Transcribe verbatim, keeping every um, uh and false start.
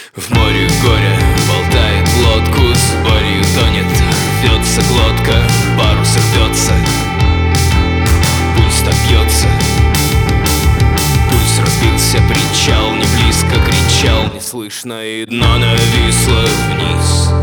В море горе болтает лодку, с борью тонет, рвется глотка, парус рвется, пульс так бьется. Пульс разбился, причал не близко кричал, не слышно, и дно нависло вниз.